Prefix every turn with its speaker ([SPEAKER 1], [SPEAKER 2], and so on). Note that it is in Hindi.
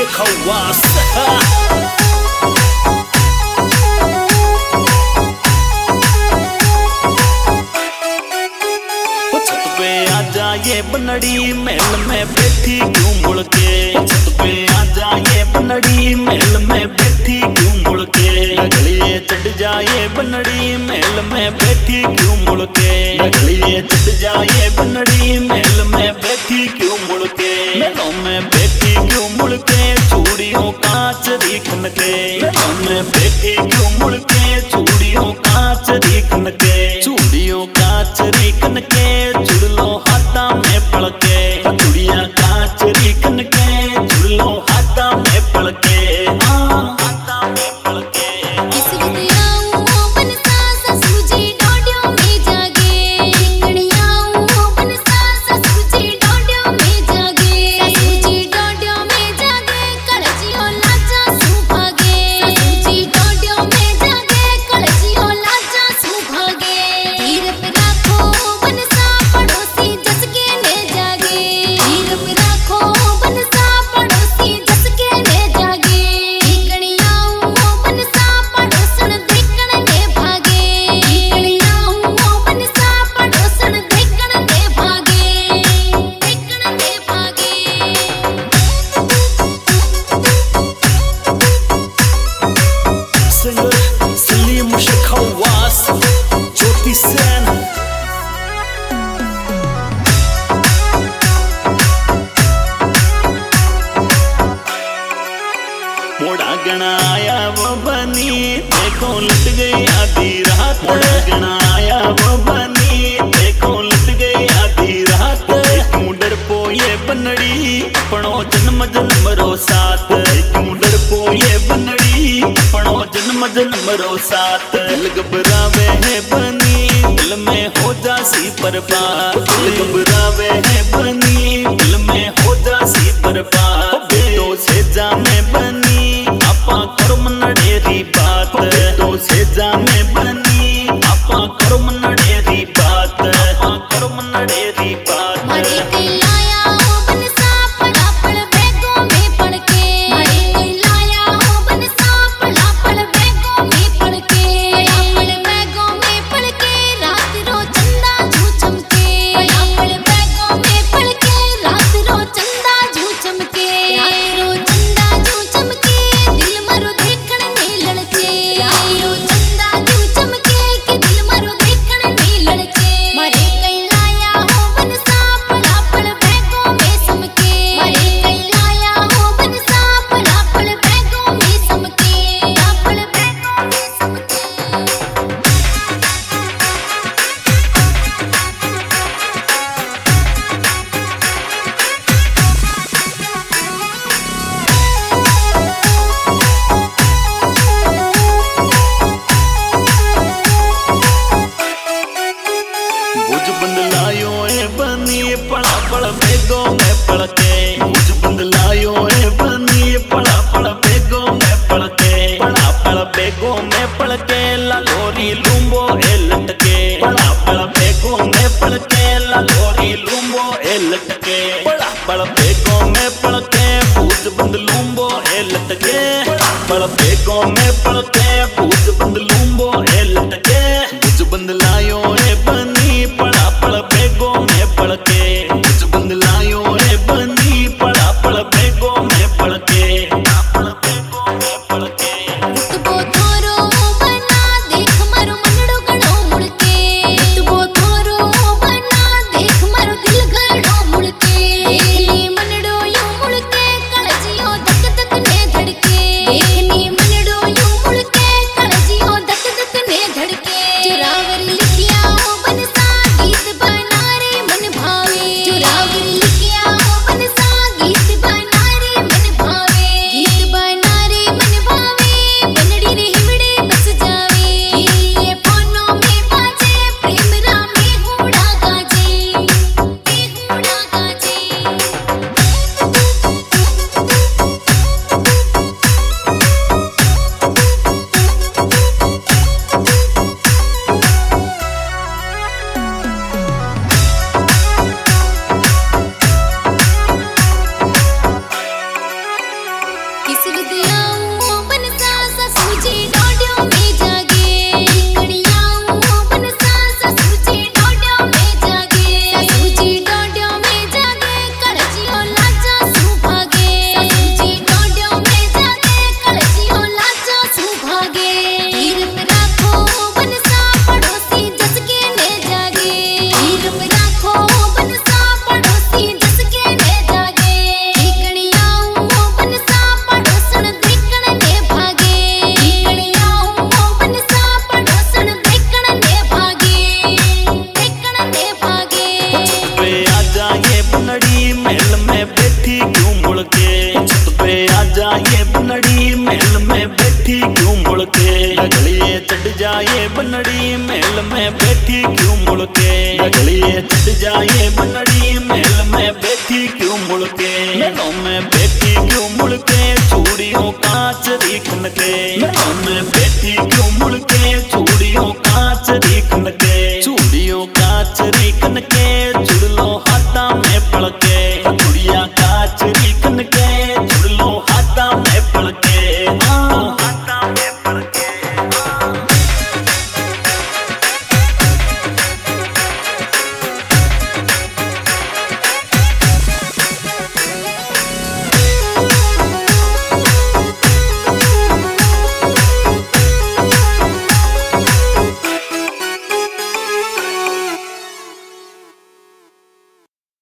[SPEAKER 1] मुश्क हवास आजा ये बनड़ी महल में बैठी क्यों मुड़ के छत पे आजा ये बनड़ी महल में बैठी क्यों मुड़ के गलिए चढ़ जाए बनड़ी महल में बैठी क्यों मुड़ के गलिए चढ़ जाए बनड़ी महल में बैठी क्यों मुड़ के महलों में बैठी क्यों मुड़ के चूड़ियों कांच दिखन के महलों में बैठी क्यों मुड़ के चूड़ियों कांच दिखन के चूड़ियों कांच दिखन के जुड़ लो हाथा में पड़ के चूड़िया कांच दिखन के जुड़ लो हाथा में पड़ के हाथा में पड़ के मुश्क हवास ज्योति सेन मोड़ा गणा आया वो बनी देखो लट गई आधी रात मोड़ा गणा आया वो बनी देखो लट गई आधी रात क्यों डर पो ये बनड़ी अपनो जन्म जन्म रो साथ क्यों डर पो ये बनड़ी अपनो जन्म जन्म रो साथ दिल घबरावे है बनी दिल में हो जासी बर्बाद दिल घबरावे है बनी दिल में हो जासी बर्बाद बेटो से जामे बनी आपा कर्म नडेरी बात बेटो से जामे बनी आपा कर्म नडेरी बात आपा कर्म नडेरी बात पड़ा पड़ बेगो में पड़ के मुझ बंद लायो है बनी पड़ा पड़ बेगो में पड़ के पड़ा पड़ बेगो में पड़ के लालोरी लूंबो ए लटके पड़ा पड़ बेगो में पड़ के लालोरी लूंबो ए लटके पड़ा पड़ बेगो में पड़ के भूज बंद लूंबो ए लटके पड़ा पड़ बेगो में पड़ के भूज बंद लूंबो ए लटके भूज बंद लायो है बनी पड़ा पड़ बेगो में पड़ के बंद लायो है बनी पड़ा पड़ बेगो में पड़ के पड़ बेगो में पड़ के
[SPEAKER 2] रुतबो थोरो बना देख मारो मनड़ो गणो मुड़ के रुतबो थोरो बना देख मारो दिल गणो मुड़ के देखनी मनड़ो यूं मुड़ के कलजियो धक धक ने धड़के देखनी मनड़ो यूं मुड़ के
[SPEAKER 1] बनड़ी महल में बैठी क्यों मुड़ के गलिए चढ़ जाए बनड़ी महल में बैठी क्यों मुड़ के महलों में बैठी क्यों मुड़ के चूड़ियों कांच दिखन के महलों में बैठी क्यों मुड़ के चूड़ियों कांच दिखन के चूड़ियों कांच दिखन के जुड़ लो हाथा में पड़ के